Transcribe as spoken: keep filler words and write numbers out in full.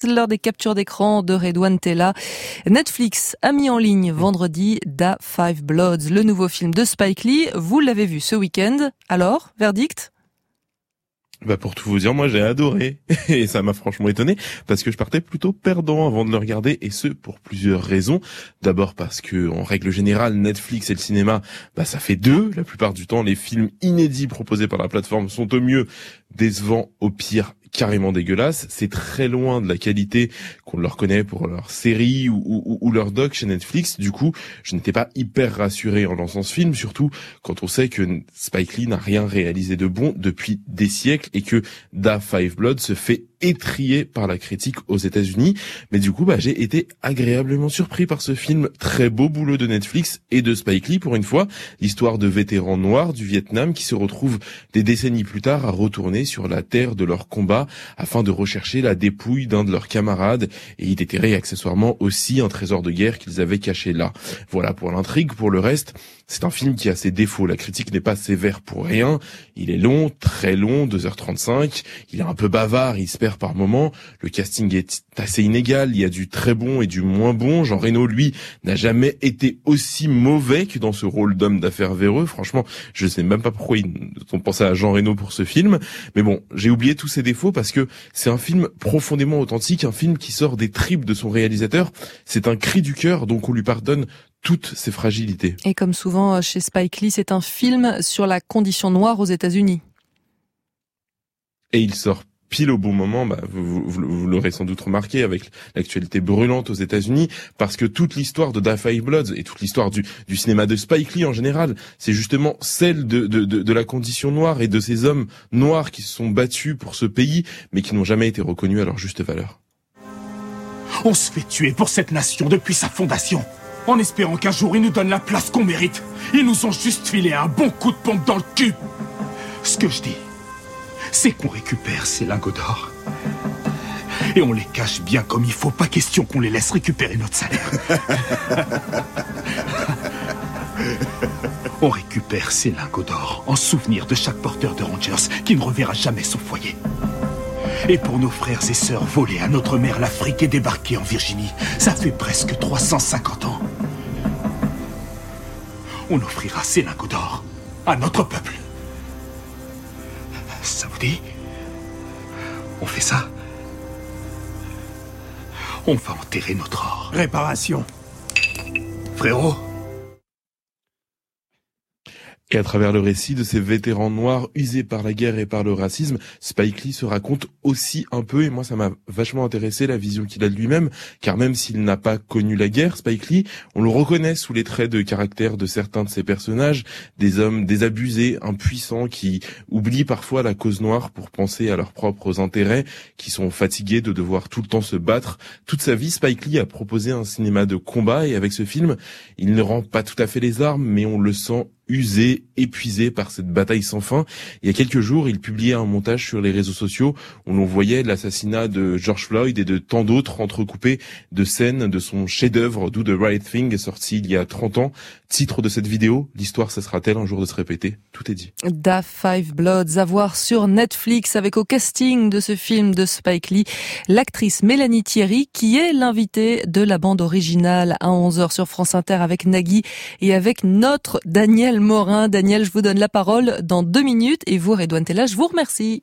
Lors des captures d'écran de Redouane Tella, Netflix a mis en ligne vendredi Da Five Bloods, le nouveau film de Spike Lee. Vous l'avez vu ce week-end. Alors, verdict ? Bah pour tout vous dire, moi j'ai adoré et ça m'a franchement étonné parce que je partais plutôt perdant avant de le regarder et ce pour plusieurs raisons. D'abord parce que en règle générale Netflix et le cinéma, bah ça fait deux. La plupart du temps les films inédits proposés par la plateforme sont au mieux décevants, au pire carrément dégueulasse. C'est très loin de la qualité qu'on leur connaît pour leurs séries ou, ou, ou leurs docs chez Netflix. Du coup, je n'étais pas hyper rassuré en lançant ce film, surtout quand on sait que Spike Lee n'a rien réalisé de bon depuis des siècles et que Da Five Bloods se fait étrier par la critique aux États-Unis. Mais du coup, bah, j'ai été agréablement surpris par ce film. Très beau boulot de Netflix et de Spike Lee pour une fois. L'histoire de vétérans noirs du Vietnam qui se retrouvent des décennies plus tard à retourner sur la terre de leur combat afin de rechercher la dépouille d'un de leurs camarades et y déterrer accessoirement aussi un trésor de guerre qu'ils avaient caché là. Voilà pour l'intrigue. Pour le reste, c'est un film qui a ses défauts. La critique n'est pas sévère pour rien. Il est long, très long, deux heures trente-cinq. Il est un peu bavard, il se perd par moments. Le casting est assez inégal. Il y a du très bon et du moins bon. Jean Reno, lui, n'a jamais été aussi mauvais que dans ce rôle d'homme d'affaires véreux. Franchement, je sais même pas pourquoi ils ont pensé à Jean Reno pour ce film. Mais bon, j'ai oublié tous ses défauts parce que c'est un film profondément authentique, un film qui sort des tripes de son réalisateur. C'est un cri du cœur, donc on lui pardonne toutes ses fragilités. Et comme souvent chez Spike Lee, c'est un film sur la condition noire aux États-Unis. Et il sort pile au bon moment, bah, vous, vous, vous l'aurez sans doute remarqué avec l'actualité brûlante aux États-Unis, parce que toute l'histoire de Da Five Bloods et toute l'histoire du, du cinéma de Spike Lee en général, c'est justement celle de, de, de, de la condition noire et de ces hommes noirs qui se sont battus pour ce pays, mais qui n'ont jamais été reconnus à leur juste valeur. On se fait tuer pour cette nation depuis sa fondation, en espérant qu'un jour ils nous donnent la place qu'on mérite. Ils nous ont juste filé un bon coup de pompe dans le cul. Ce que je dis, c'est qu'on récupère ces lingots d'or et on les cache bien comme il faut. Pas question qu'on les laisse récupérer notre salaire. On récupère ces lingots d'or en souvenir de chaque porteur de Rangers qui ne reverra jamais son foyer. Et pour nos frères et sœurs volés à notre mère l'Afrique et débarqués en Virginie, ça fait presque trois cent cinquante ans. On offrira ces lingots d'or à notre peuple. Ça vous dit? On fait ça? On va enterrer notre or. Réparation. Frérot. Et à travers le récit de ces vétérans noirs usés par la guerre et par le racisme, Spike Lee se raconte aussi un peu, et moi ça m'a vachement intéressé la vision qu'il a de lui-même, car même s'il n'a pas connu la guerre, Spike Lee, on le reconnaît sous les traits de caractère de certains de ses personnages, des hommes désabusés, impuissants, qui oublient parfois la cause noire pour penser à leurs propres intérêts, qui sont fatigués de devoir tout le temps se battre. Toute sa vie, Spike Lee a proposé un cinéma de combat, et avec ce film, il ne rend pas tout à fait les armes, mais on le sent usé, épuisé par cette bataille sans fin. Il y a quelques jours, il publiait un montage sur les réseaux sociaux où l'on voyait l'assassinat de George Floyd et de tant d'autres entrecoupés de scènes de son chef-d'œuvre Do the Right Thing, sorti il y a trente ans. Titre de cette vidéo, l'histoire cessera-t-elle un jour de se répéter? Tout est dit. Da Five Bloods à voir sur Netflix avec au casting de ce film de Spike Lee, l'actrice Mélanie Thierry qui est l'invitée de la bande originale à onze heures sur France Inter avec Nagui et avec notre Daniel Morin. Daniel, je vous donne la parole dans deux minutes et vous, Redouane Tella, je vous remercie.